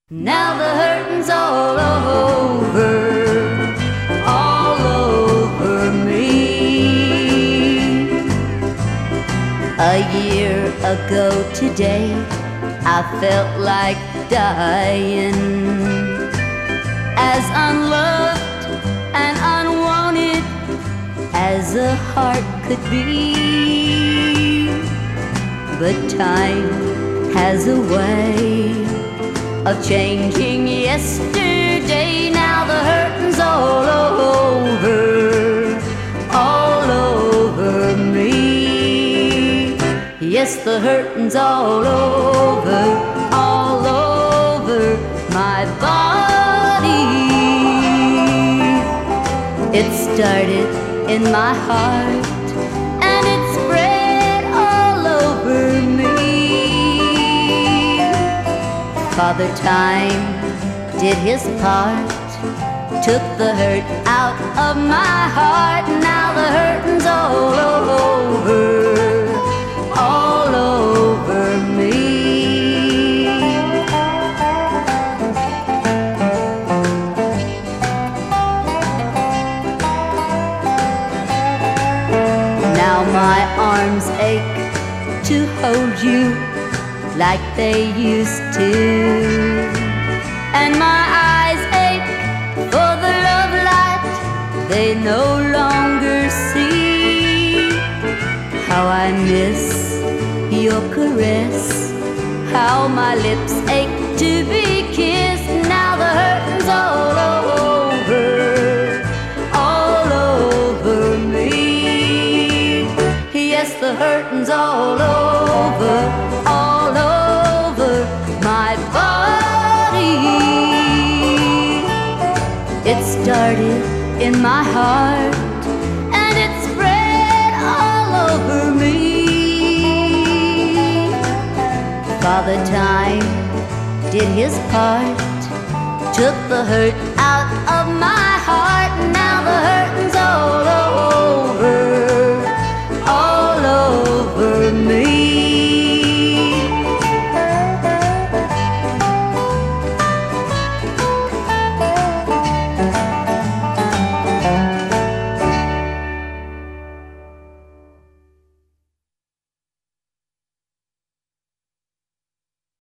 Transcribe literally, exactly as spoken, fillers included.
Now the hurting's all over, all over me. A year ago today, I felt like dying, as unloved and unwanted as a heart could be. But time has a way of changing yesterday. Now the hurting's all over, all over me. Yes, the hurting's all over, all over my body. It started in my heart and it spread all over me. Father Time did his part, took the hurt out of my heart. Now the hurting's all over, all over me. Now my arms ache to hold you like they used to, and my eyes ache for the love light they no longer see. How I miss your caress, how my lips ache to be kissed. Now the hurting's all over, all over me. Yes, the hurting's all over, all over my body. It started in my heart and it spread all over me. Father Time did his part, took the hurt out of my